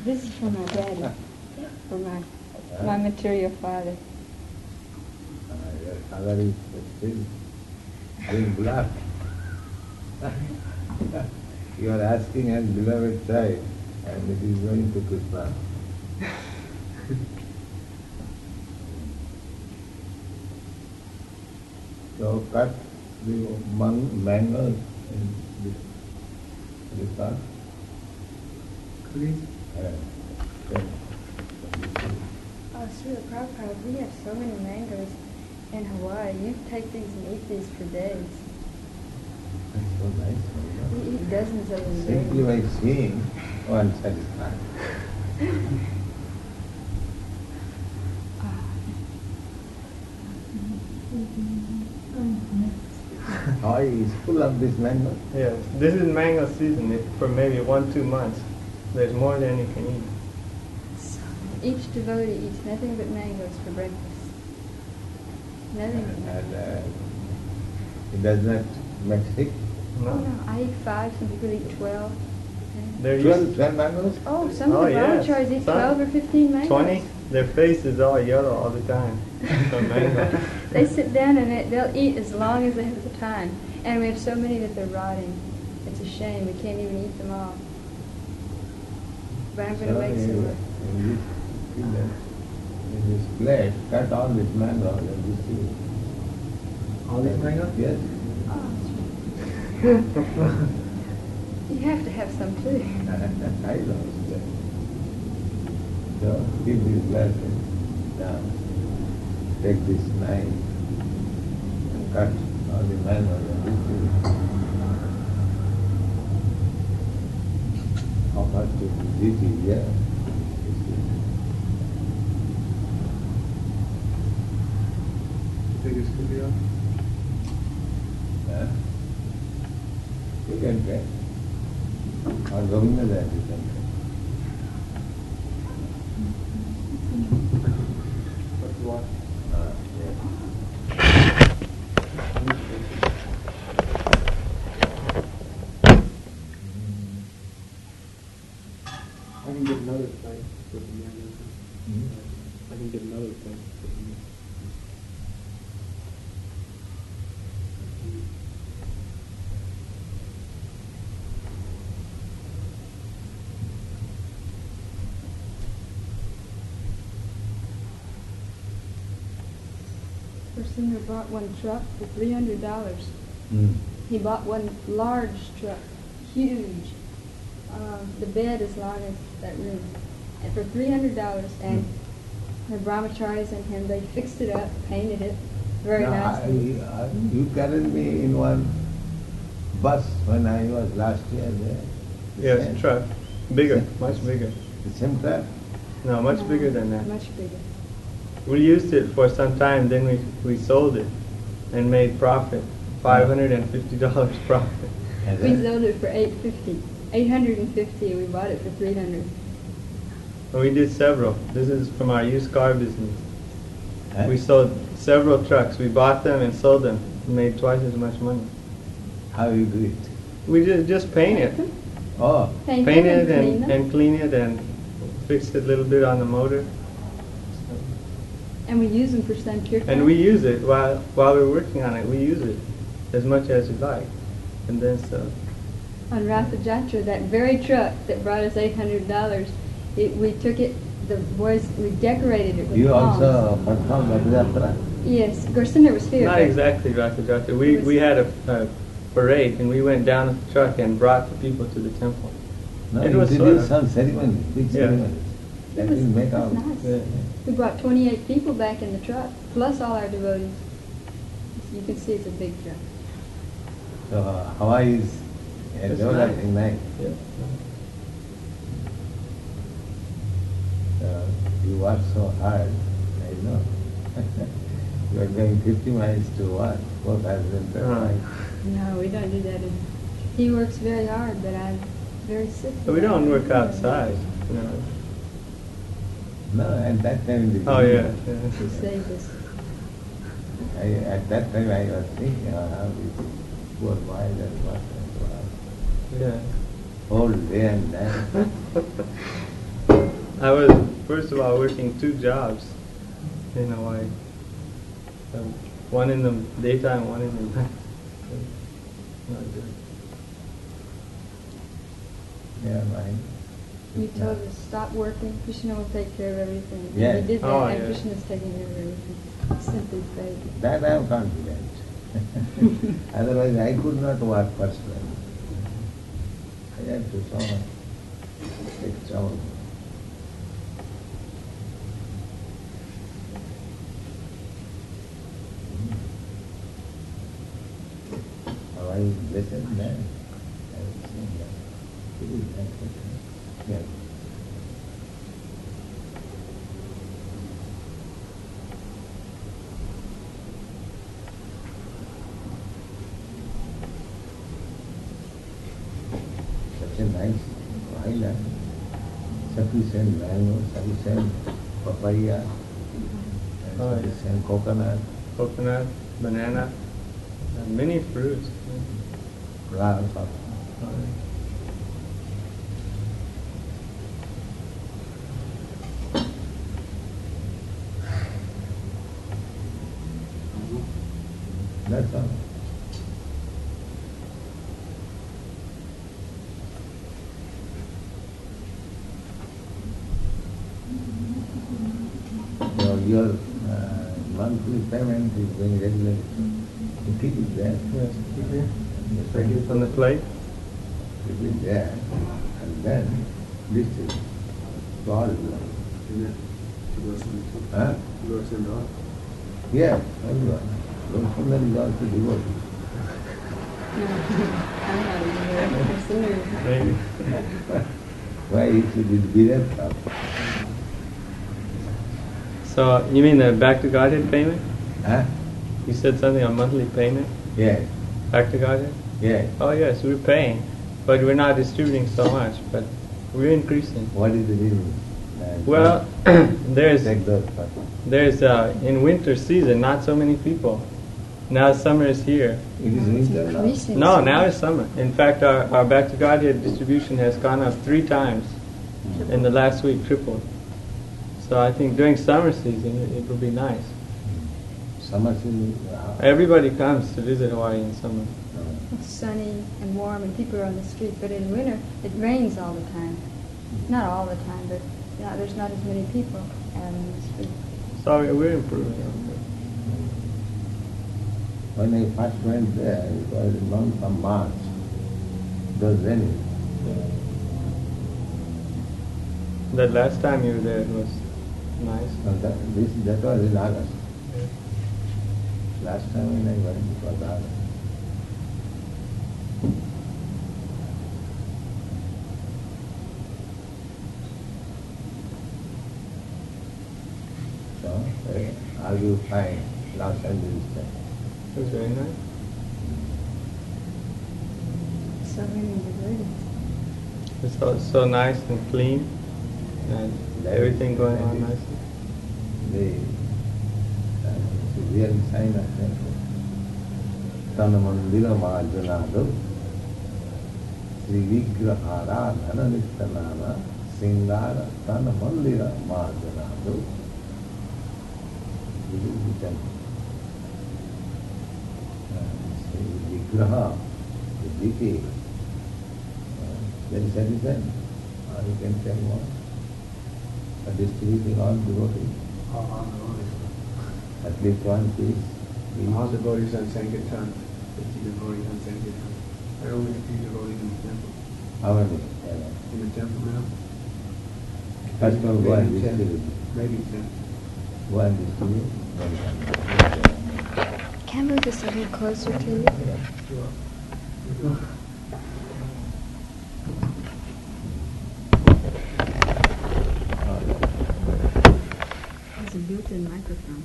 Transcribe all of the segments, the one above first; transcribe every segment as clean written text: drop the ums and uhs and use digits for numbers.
This is for my daddy, for my material father. Your father is still doing blood. You are asking as beloved child, and it is going to Krishna. So cut the mangoes in this part. Please. Oh, Srila Prabhupada, we have so many mangoes in Hawaii. You take these and eat these for days. That's so nice. We eat dozens of them. Simply by seeing, one satisfied. Hawaii is full of this mango. Yes, this is mango season for maybe 1-2 months. There's more than you can eat. Each devotee eats nothing but mangoes for breakfast. Nothing but mangoes. And it does not make sick. Oh, no, I eat 5, some people eat 12. They're 12 mangoes? Oh, some of the yes. brahmacharis eat Some- 12 or 15 mangoes. 20. Their face is all yellow all the time from mango. They sit down and they'll eat as long as they have the time. And we have so many that they're rotting. It's a shame. We can't even eat them all. But I'm going to make some more. In this plate, cut all this mango and this is. All these mangoes? Yes. You have to have some too. I know. So keep this blessing. Now take this knife and cut all the mangoes and this is. How much to this is here? Biggest video. Huh? You can try. Or Govinda that you can try. What? Yeah. I can get another plate with the mangoes. I can get another plate with the mangoes. Singer bought one truck for $300. He bought one large truck, huge. The bed as long as that room, and for $300. And the brahmacharis and him, they fixed it up, painted it very nicely. You carried me in one bus when I was last year there. Yes, truck. Bigger, much bigger. The same truck? No, much bigger than that. Much bigger. We used it for some time, then we sold it and made profit, $550 profit. We sold it for $850. $850. We bought it for $300. And we did several. This is from our used car business. Huh? We sold several trucks. We bought them and sold them. We made twice as much money. How you do it? We just paint it. Oh, Paint Paint them it and clean it and fix it a little bit on the motor. And we use them for Sankirtan. And we use it while we're working on it. We use it as much as you like. And then so. On Ratha Jatra, that very truck that brought us $800, we took it, the boys, we decorated it with you palms. also perform Yatra? Yes, Gorsinder was here. Not but exactly Ratha Jatra. We had a parade and we went down with the truck and brought the people to the temple. No, It you was did sort of- some ceremony, big Yeah. ceremony. That It was, will make it was out. nice. Yeah. We brought 28 people back in the truck, plus all our devotees. You can see it's a big truck. So Hawaii is a It's developing nice. Yeah. You work so hard, I know. You are going 50 miles to work, 4,000 per Uh-huh. mile. No, we don't do that. He works very hard, but I'm very sick. But we don't work outside. You know. No, at that time, Oh yeah. He Yeah. saved us. at that time I was thinking how this poor boy that was Yeah. whole day and night. I was, first of all, working 2 jobs in Hawaii. One in the daytime, one in the night. Not good. Yeah, right. You told us stop working, Krishna will take care of everything. Yeah. You did that, Oh, and yeah. Krishna's taking care of everything. Simply faith. That I am confident. Otherwise, I could not work personally. I have to so much take trouble. How I listen that. I have seen that. It is that. Yeah. Such a nice island, sufficient mango, sufficient papaya, and Oh, yeah. sufficient coconut, Coconut, banana, and many fruits. flowers of that's all. So your monthly payment is going regularly. You keep it there. Yes. Yes. Take it from the plate. Keep it there. And then this is all. Huh? Yes, everyone. Lord is also devotee. I'm not even very pursuing. Maybe. Why you should be that up? So, you mean the back to Godhead payment? Huh? You said something on monthly payment? Yes, Back to Godhead? yes. Oh yes, we're paying, but we're not distributing so much, but we're increasing. What is the reason? Well, there's Take those first. in winter season not so many people. Now summer is here. It is winter now. Increasing. No, now it's summer. In fact, our Back to Godhead distribution has gone up 3 times in the last week, tripled. So I think during summer season it will be nice. Summer season. Everybody comes to visit Hawaii in summer. It's sunny and warm and people are on the street, but in winter it rains all the time. Not all the time, but there's not as many people out on the street. So we're improving. When I first went there, it was the month of March. It was raining. That last time you were there, it was nice. And that was in August. Last time when I went, it was August. So, how do you find Los Angeles time? It was very nice. So many devotees. It's so nice and clean, and everything going on nicely. It's a real sign of temple. Tanamandira Majanadu Sri Vigrahara Dhananittanana Singara Tanamandira Majanadu. This is the temple. Sri Vigraha, the detail. Very satisfying. Or you can tell more. A distributing all devotees. At least one piece. All devotees on Sankirtan, 50 devotees on Sankirtan. There are only a few devotees in the temple. How many? In the temple now? First one, go and Maybe 10. distribute. Maybe 10. Go and distribute. Then Can we move this a little closer to you? There's a built-in microphone.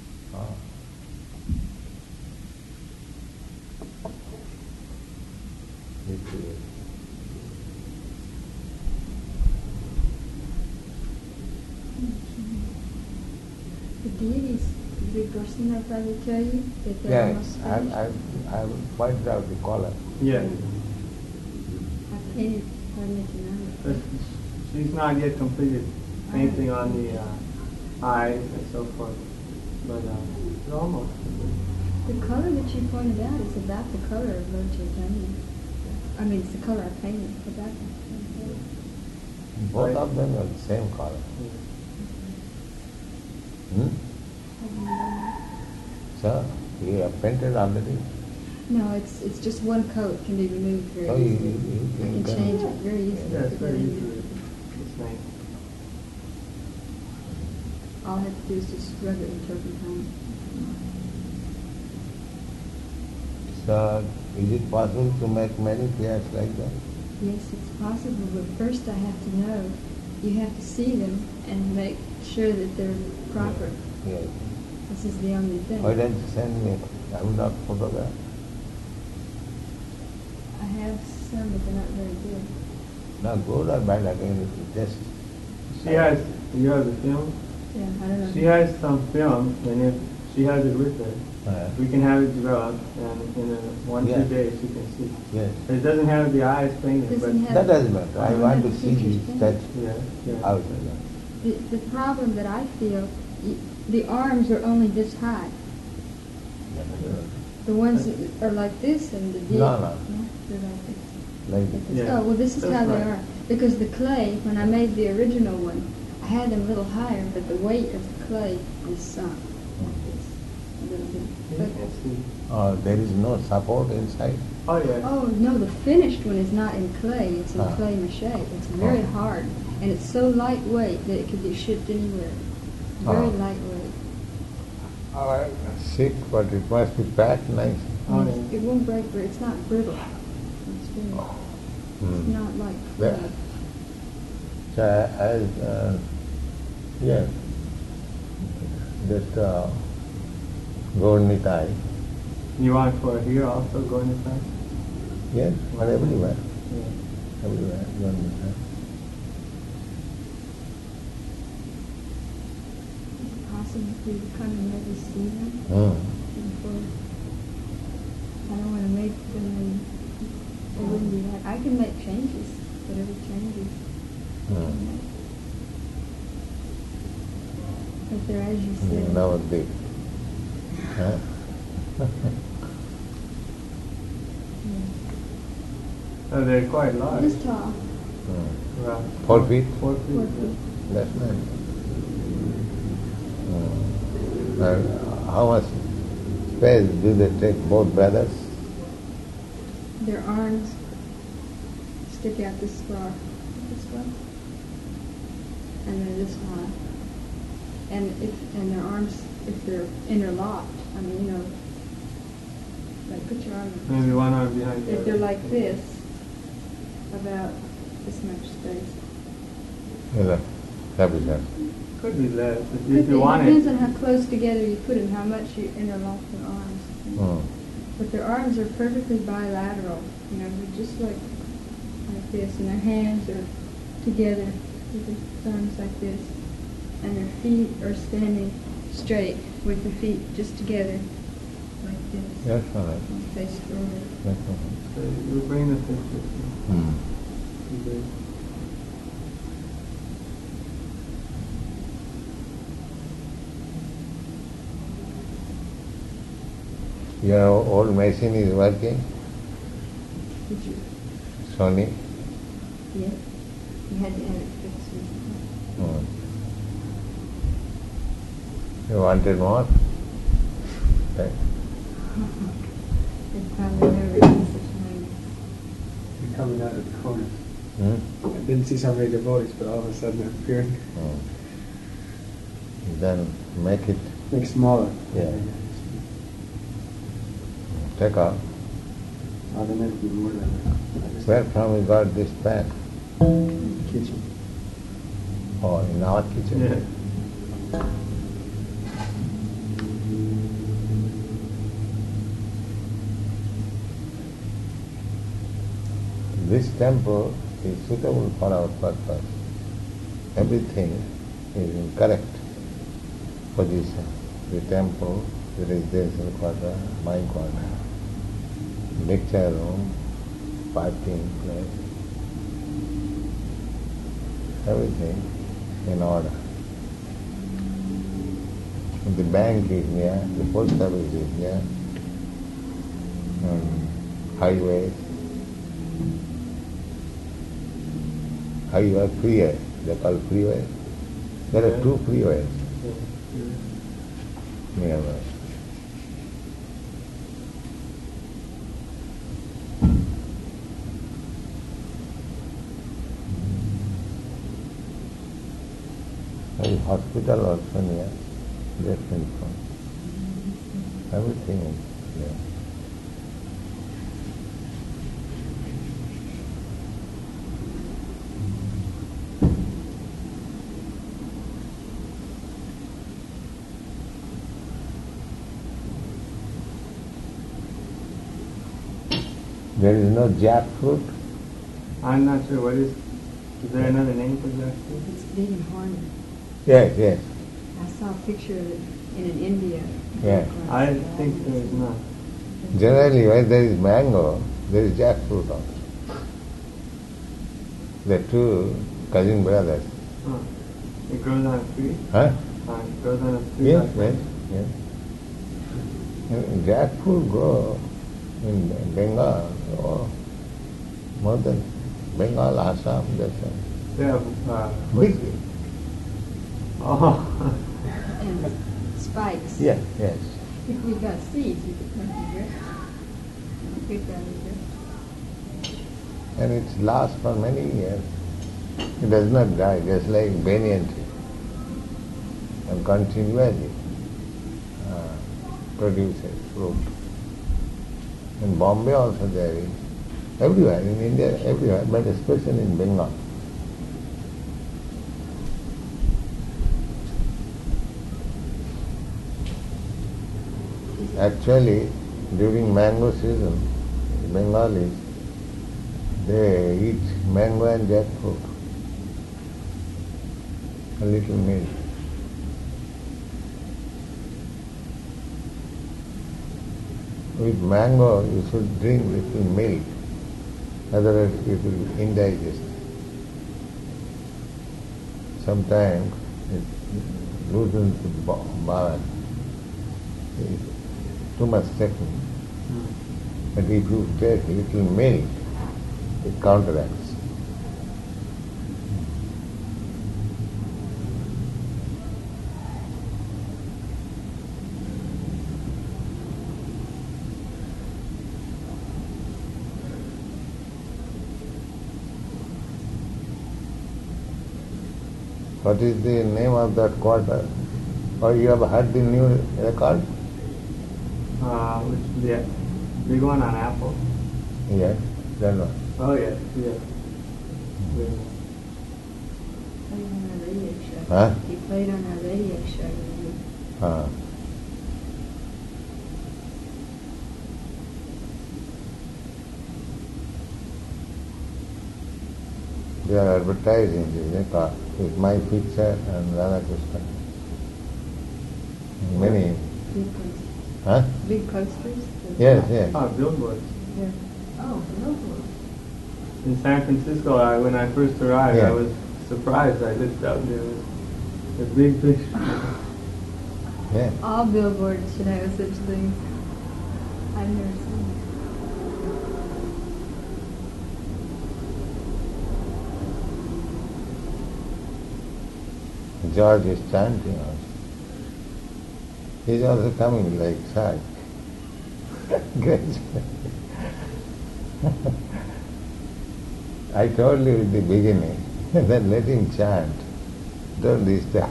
The deities, did Goswami Prabhu tell you that they're yes, almost I will point out the color. Yeah. I painted her making She's not yet completed. same thing on the eyes and so forth. But it's almost. The color that you pointed out is about the color of Lord Chaitanya. I mean, it's the color I painted. About the same color. Both of them are the same color. Hmm? So, you have painted already? No, it's just one coat can be removed very So easily. you You can change it very easily. Yeah, it's very easy. It's nice. All I have to do is just rub it with turpentine. So, is it possible to make many pairs like that? Yes, it's possible, but first I have to know. You have to see them and make sure that they're proper. Yes. This is the only thing. Why don't you send me? I will not photograph. I have some, but they're not very good. Not good or bad again, just... You have the film? Yeah, I don't know. She has some film, and if she has it with her, we can have it developed, and in 1 Yeah. 2 days she can see. Yes. It doesn't have the eyes painted, but Doesn't have- That doesn't matter. I don't want have to the see features the painted. statue yeah. out. The problem that I feel, the arms are only this high. The ones that are like this and the deep. No. They're like this. Like Like this. this. Yeah. Oh, well, this is That's how they right. are. Because the clay, when I made the original one, I had them a little higher, but the weight of the clay is sunk like this a little bit. You But, can see. There is no support inside. Oh yeah. oh, no, the finished one is not in clay. It's in Ah. clay mache. It's very Oh. hard. And it's so lightweight that it could be shipped anywhere. Very Ah. lightweight. Sick, but it must be packed nice. Oh, And yeah. It won't break, but it's not brittle. It's very, it's not like Yeah. clay. So yes, that gold Nitai, You want for here also going inside? yes, but everywhere, Yeah. everywhere, gold Nitai. Is it possible for you to come and maybe see them before? I don't want to make them and it wouldn't be right. I can make changes, whatever changes. If they're as you said. Now they, huh? Yeah. Oh, they're quite large. This tall. Around 4 feet? 4 feet. 4 yeah. feet. That's nice. And how much space do they take, both brothers? Their arms stick out this far, and then this far. And their arms, if they're interlocked, I mean, like put your arm. Maybe one arm behind the If other. they're like this, about this much space. Yeah, that is that. Could be less if Could you be. want Depends it. on how close together you put them, how much you interlock their arms. But their arms are perfectly bilateral, they're just like this, and their hands are together with their thumbs like this, and their feet are standing straight with the feet just together like this. That's all right. And face forward. That's all right. So you bring the picture. Your old machine is working, Did you? Sony. Yeah. You had to have it fixed. You wanted more? Okay. It probably never been such They're coming out of the corners. Hmm? I didn't see so many devotees, but all of a sudden they're appearing. Then make it, Make smaller. Yeah. take out. Oh, there might be more than that. Where from you got this pen? Kitchen. Oh, in our kitchen? Yeah. This temple is suitable for our purpose. Everything is in correct position. The temple, the residential quarter, my quarter, lecture room, parking place, everything. in order. The bank is near, the post office is near, highway, freeway, they call freeway. There are two freeways nearby. The hospital also near, just in front. Everything is there. There is no jackfruit. I'm not sure what is there another name for jackfruit? It's big and horny. Yes, yes. I saw a picture of it in India. Yeah. I think there is not. Generally, where there is mango, there is jackfruit also. The two cousin brothers. Huh. It grows on a tree? Huh? It grows on a tree? Yes, like yes, yes. And jackfruit grow in Bengal, more than Bengal, Assam, that's all. They have, Big. oh, And spikes. Yes, yes. If we got seeds, we could plant them here. Pick that here. And it lasts for many years. It does not die, just like banyan tree. And continually produces fruit. In Bombay also there is. Everywhere, in India, everywhere, but especially in Bengal. Actually, during mango season, Bengalis, they eat mango and jackfruit. A little milk. With mango, you should drink little milk, otherwise it will be indigest. Sometimes it loosens the bowel. It's too much taking. But if you take little milk, it counteracts. What is the name of that quarter? Or you have heard the new record? which, the big one on Apple? Yes, that one. Oh, yeah, yeah. Played on our radio show. Huh? He played on our radio show. Ah. They are advertising this record with my picture and Radhakrishna. Many. Big posters. Huh? Big posters. Yes, yes. Oh, billboards. Yeah. Oh, billboards. In San Francisco, when I first arrived, Yeah. I was surprised. I looked up, there was a big picture. Yeah. All billboards should have such things. I've never seen it. George is chanting also. He's also coming like such. Great. I told you at the beginning that let him chant. Don't disturb.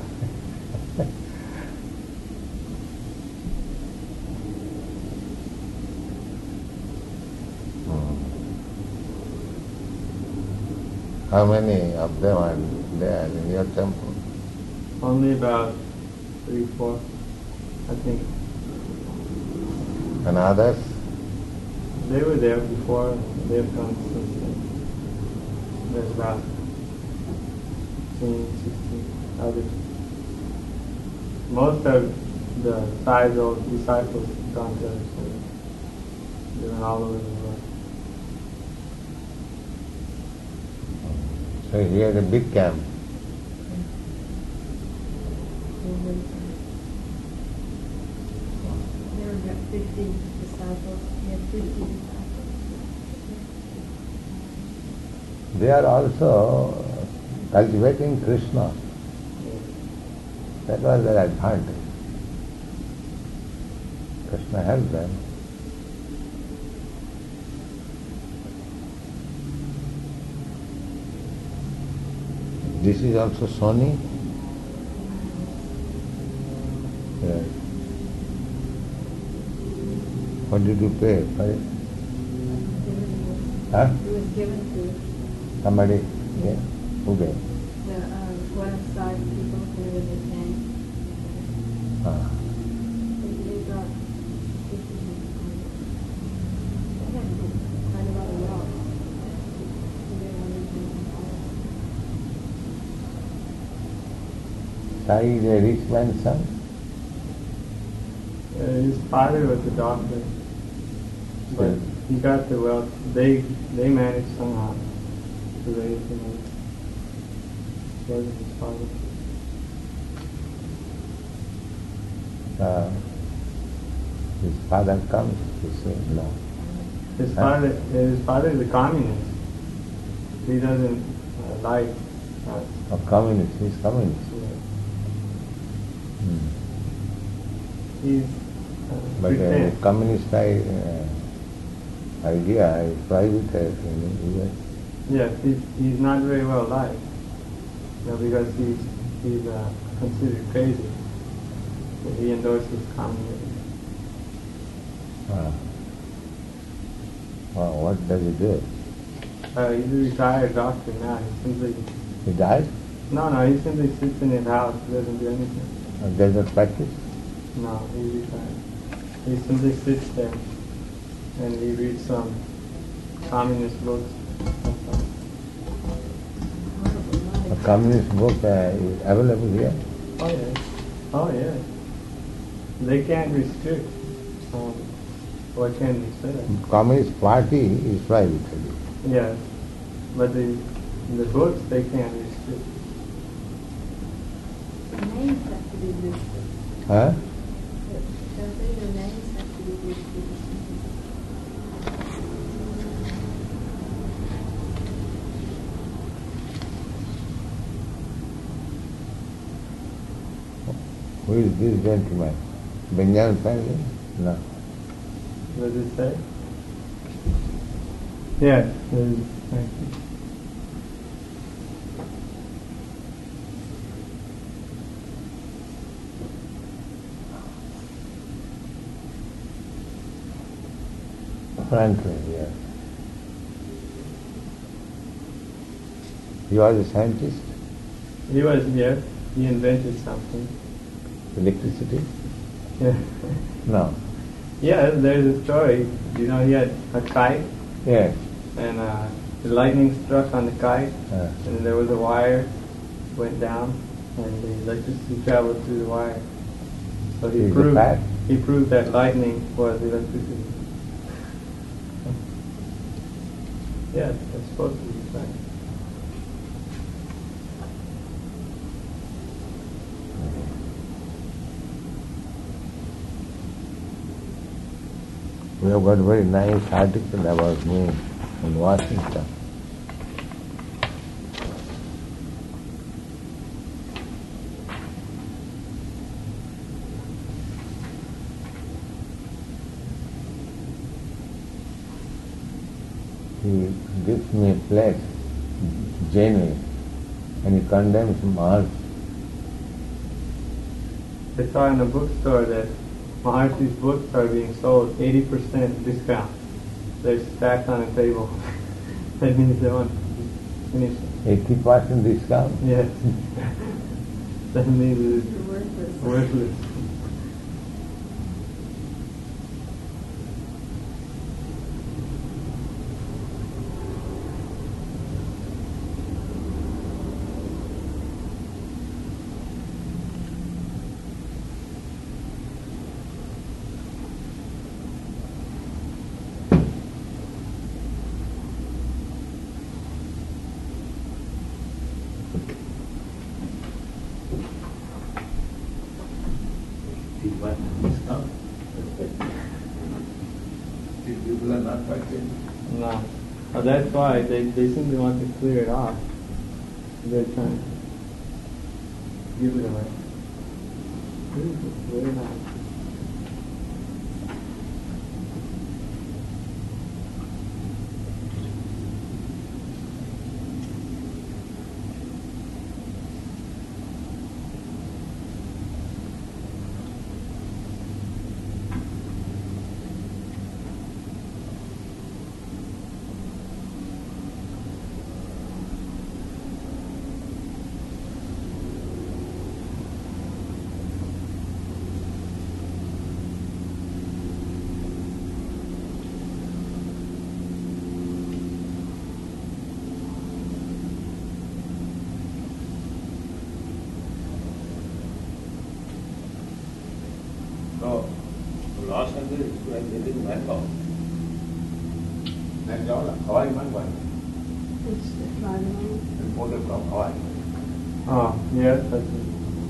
How many of them are there in your temple? Only about 3, 4, I think. And others? They were there before, they have come since then. There's about 15, 16 others. Most of the 5-year-old disciples have gone to other schools. They went all over the world. So he had a big camp. There were about 50 disciples. He had 50 disciples. They are also cultivating Krishna. That was their advantage. Krishna helped them. This is also Sony. Yes. What did you pay for it? Huh? It was given to Somebody? Yeah. Who gave? the west side people whenever they came. Ah. They brought 50. They had quite a lot of wealth. Sai is a rich man's son. His father was a doctor, but Yes. he got the wealth. They managed somehow to raise him. Was his father? His father comes to say no. His father is a communist. He doesn't like us. A communist, he's communist. Hmm. He's But pretend. communist idea is private in US. Yes, he's not very well liked. Because he's considered crazy. He endorses communism. Well, what does he do? He's a retired doctor now. He died? He simply sits in his house. He doesn't do anything. Does not practice? No, he's retired. He simply sits there and he reads some communist books. A communist book is available here? Oh yes. Oh yes. They can't restrict what can be said. Communist party is private. Yes. But the books they can't restrict. The names have to be listed. Huh? Don't they? The names have to be listed. Who is this gentleman? Benjamin Franklin? No. What does it say? Yes. Thank you. Franklin, yes. He was a scientist? He was, yes. He invented something. Electricity? Yeah. No. Yes, there's a story. He had a kite, Yes. and the lightning struck on the kite, Uh, and there was a wire, went down, and the electricity traveled through the wire. So Is it fact? he proved that lightning was electricity. Yes, it's supposed to be fact. We have got a very nice article about me in Washington. He gives me a place, Janeway, and he condemns Maharishi. I saw in the bookstore that Maharshi's books are being sold 80% discount. They're stacked on a table. That means they want to finish it. 80% discount? Yes. That means it's Worthless. worthless. See what discount. Still people are not purchasing. No. Oh, that's why they simply want to clear it off. They're trying to give it away. Very nice. So, Los Angeles is like they didn't mango. And all Hawaii mango. It's the Florida. Imported from Hawaii. Oh, yes, that's it.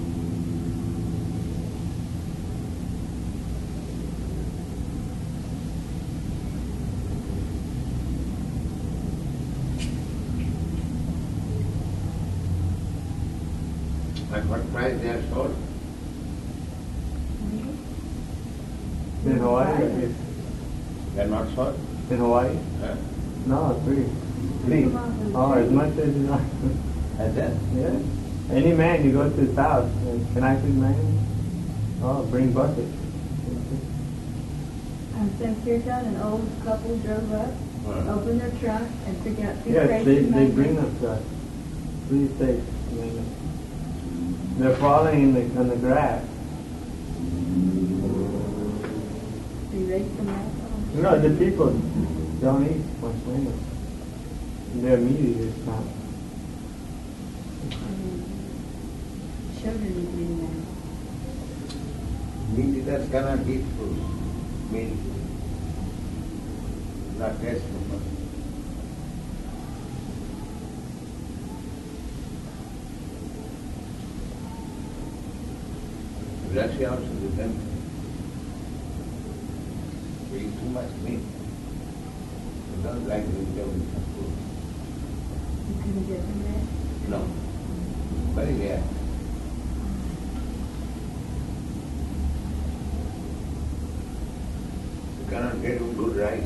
At what price they are sold? In Hawaii, I guess. They are not sold? In Hawaii? Huh? No, free. Free. Oh, as much as you like. And then? Yeah. Any man, you go to his house. Can I please mango? Oh, bring buckets. On St. Kirtan, an old couple drove up, opened their trunk, and took out 2 Yes, crates they of mangoes. bring them to us. Please take mango. They're falling on the grass. They rake them out. No, the people don't eat much mango. They're meat eaters now. Children eat mango. Meat eaters cannot eat fruit. Meat. Not tasteful. Russia also the same. We eat too much meat. We don't like vegetables and food. You couldn't get them there. No. Very rare. You cannot get good rice.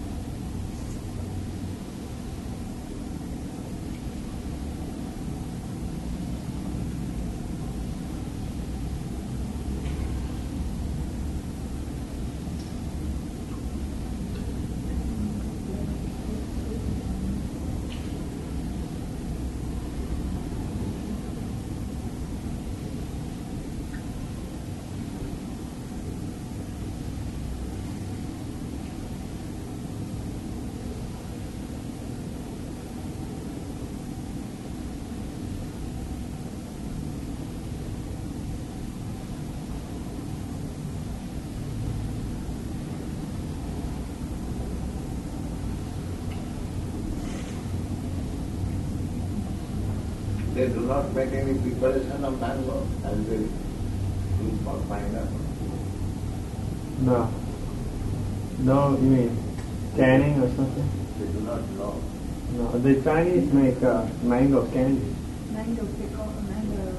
They do not make any preparation of mango as they do for pineapple. No. No, you mean canning or something? They do not know. No, the Chinese make mango candy. Mango pickle, mango,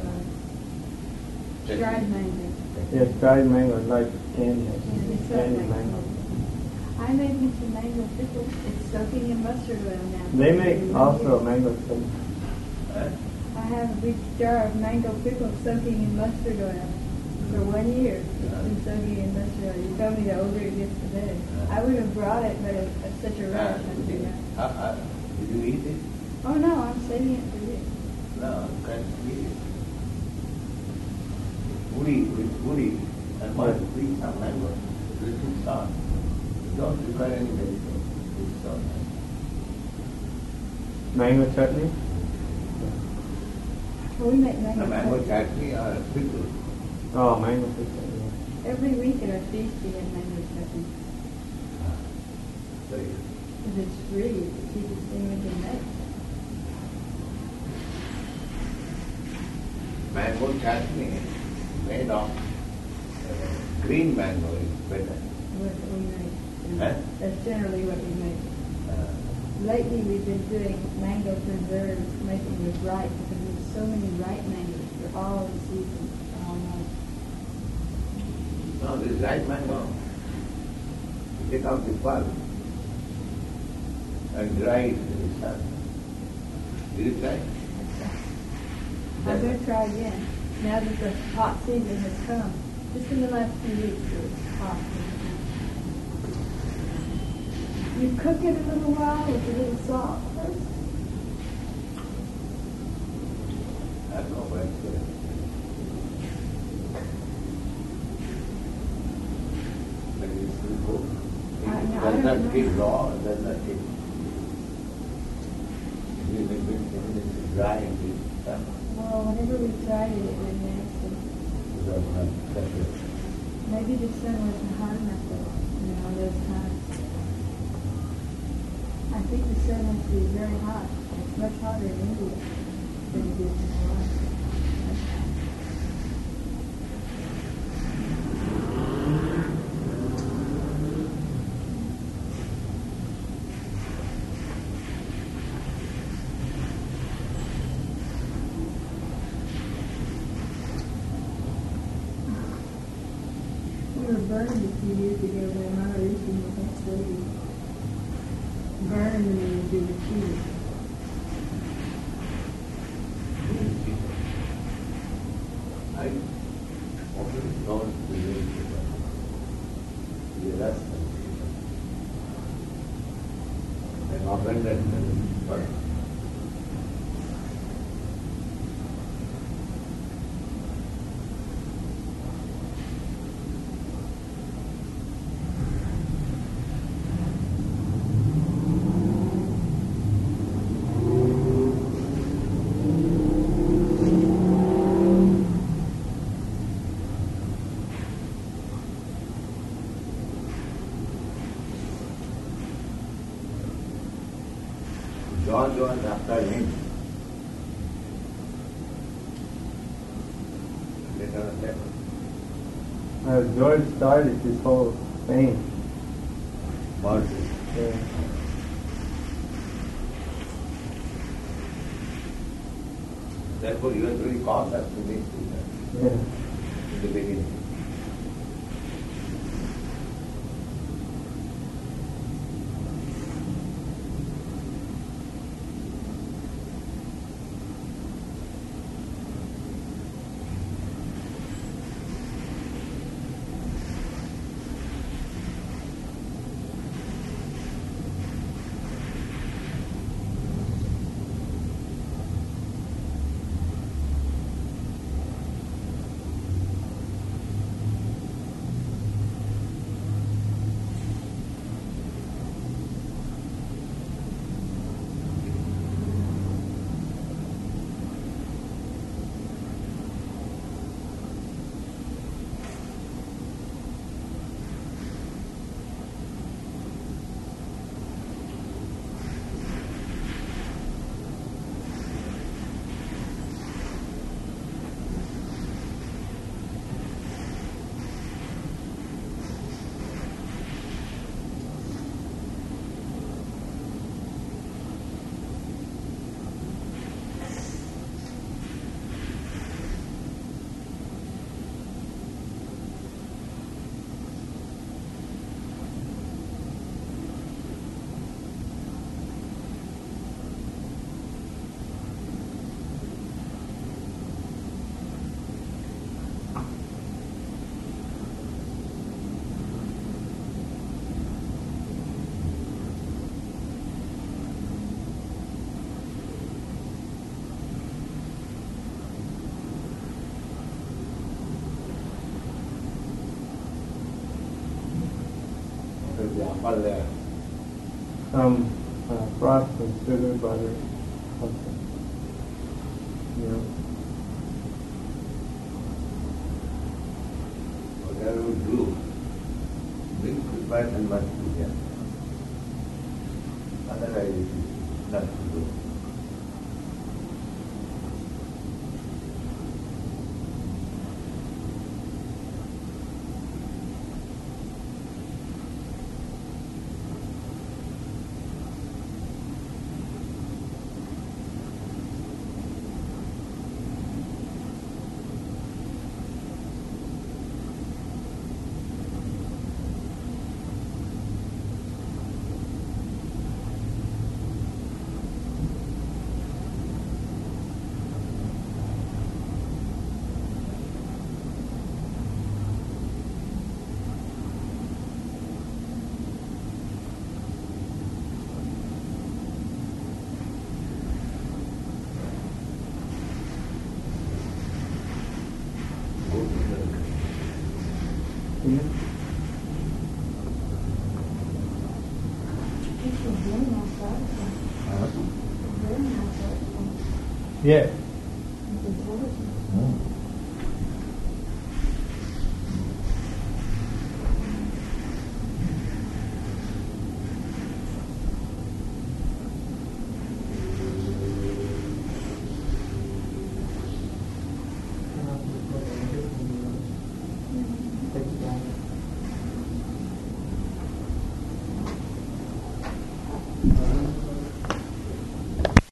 dried mango. Yes, dried mango, like candy. Yeah, it's Candy like mango. I made me some mango pickle. It's soaking in mustard oil now. They make also mango candy. Eh? I have a big jar of mango pickle soaking in mustard oil for 1 year. It's been soaking in mustard oil. You told me the older it gets, the better. I would have brought it, but it's such a rush. I forgot. Did you eat it? Oh no, I'm saving it for you. No, you can't eat it. Puri and one eat some mango. Little salt. You don't require any vegetable. It's so nice. Mango chutney? Well, we make mango A mango chutney. chutney or a pickle. Oh, mango pickle. Every week at our feast we have mango chutney. Very good. Because it's free. It's the cheapest thing we can make. Mango chutney made of green mango is better. What we make. Huh? That's generally what we make. Lately we've been doing mango preserves, making with ripe, because there's so many ripe mangoes. They're all in season, almost. No, this ripe mango. You take out the pulp and dry it in the sun. Did you try? I'm going to try again. Now that the hot season has come, just in the last few weeks it was hot. You cook it a little while with a little salt first. I don't know where it's good. But it's still cooked. I It know, I does don't not know. get raw, it does not get. It's dry and it's done. Well, whenever we tried it, it was nasty. It does not touch it. Maybe the sun wasn't hot enough though, those times. I think the sun has to be very hot. It's much hotter in India than it is in Hawaii. We were burned a few years ago when Mama Lucy was next lady. Burned when we would do the cheese. I often don't believe the rest of it. And often that but John after him. Later on that. George started this whole thing. Moses. Yeah. Therefore you have really caused us to make Yeah. in the beginning. The apple there. Some frost and sugar, butter, something. You know. Whatever we do, being prepared and must be done. Otherwise it is not to do. Yes. He's intelligent. Hmm.